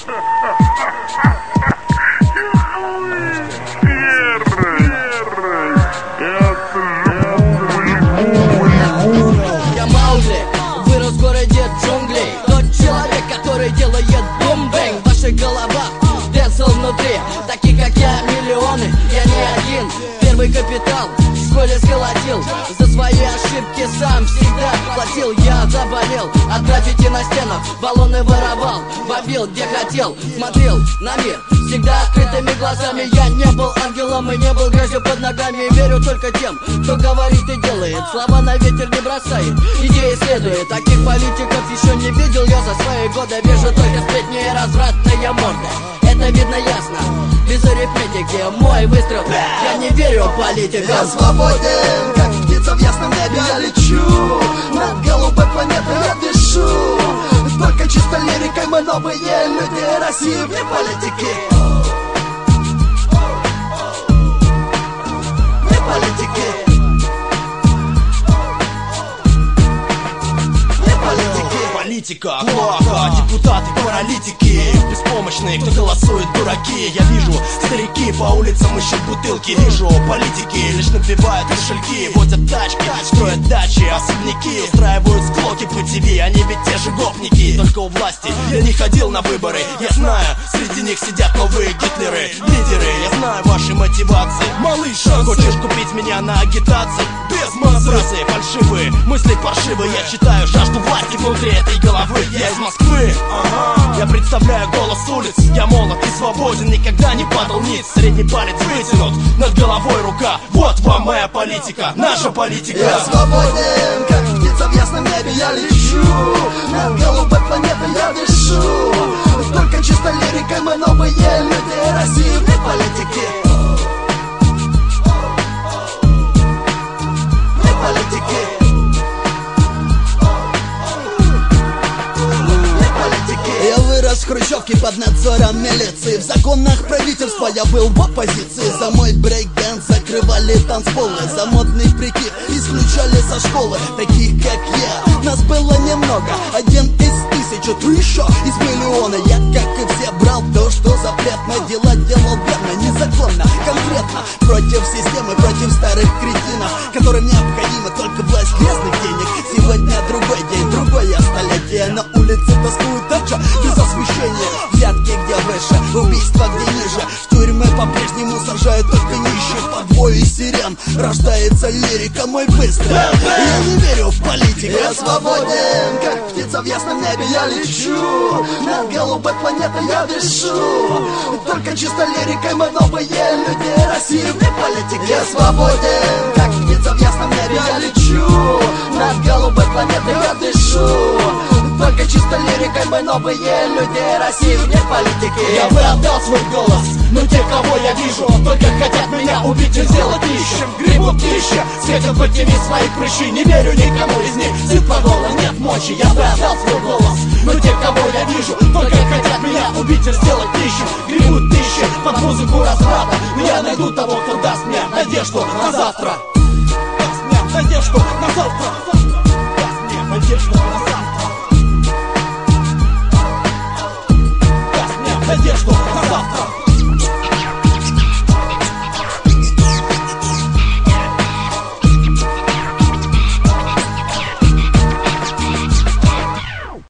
Я Маугли, вырос в городе джунглей. Тот человек, который делает бум-бэнг в ваших головах. Дэнсел внутри, таких как я миллионы. Я не один, первый капитал в школе сколотил. За свои ошибки сам всегда платил. Я заболел от граффити на стенах. Баллоны воровал, бомбил где хотел. Смотрел на мир всегда открытыми глазами. Я не был ангелом и не был грязью под ногами. Верю только тем, кто говорит и делает. Слова на ветер не бросает, идеи следует. Таких политиков еще не видел я за свои годы. Вижу только сплетни и развратные морды. Это видно ясно, без арифметики. Мой выстрел, я не верю в политику. Я свободен, как птица в ясном небе. Я лечу над голубой планетой, я дышу. Только чисто лирикой мы новые люди России вне политики. Вне политики. Вне политики. Политика плохо, депутаты паралитики, беспомощные, кто голосует, дураки. Я вижу, старики по улицам ищут бутылки. Вижу, политики лишь набивают кошельки. Водят тачки, строят дачи, особняки. Устраивают склоки по ТВ, они ведь те же гопники. Только у власти я не ходил на выборы. Я знаю, среди них сидят новые Гитлеры, лидеры. Я знаю ваши мотивации. Малыш, хочешь купить меня на агитации? Без фразы фальшивые, мысли паршивые. Я читаю жажду власти внутри этой головы. Я из Москвы, я представляю голос улиц. Я молод и свободен, никогда не падал ниц. Средний палец вытянут, над головой рука. Вот вам моя политика, наша политика. Я свободен, как птица в ясном небе. Я лечу над голубой планетой, я дышу. Только чисто лирикой мы новые люди России вне политики. Вне политики. Я вырос в хрущевке под надзором милиции. В законах правительства я был в оппозиции. За мой брейк-дэнс закрывали танцполы. За модный прикид исключали со школы. Таких как я, нас было немного. Один из тысячи, ты еще из миллиона. Я, как и все, брал то, что запретно. Дела делал верно, незаконно, конкретно. Против системы, против старых кретинов, которым необходима только власть грязных денег. Сегодня другой день, другое столетие. На улице тоскуют дача без освещения. Взятки где выше, убийства где ниже. В тюрьмы по-прежнему сажают только нищих. Под вой сирен рождается лирика, мой выстрел. Я не верю в политику. Я свободен, как птица в ясном небе. Я лечу над голубой планетой, я дышу. Только чисто лирикой мы новые люди России вне политики. Я свободен, как птица в ясном небе. Я лечу над голубой планетой, я дышу. Только чисто лирикой мы новые люди России вне политики. Я бы отдал свой голос, но те, кого я вижу, только хотят меня убить и сделать нищим. Грибут пища, светят под теми свои прыщи. Не верю никому из них, сил по голу нет мочи. Я бы отдал свой голос,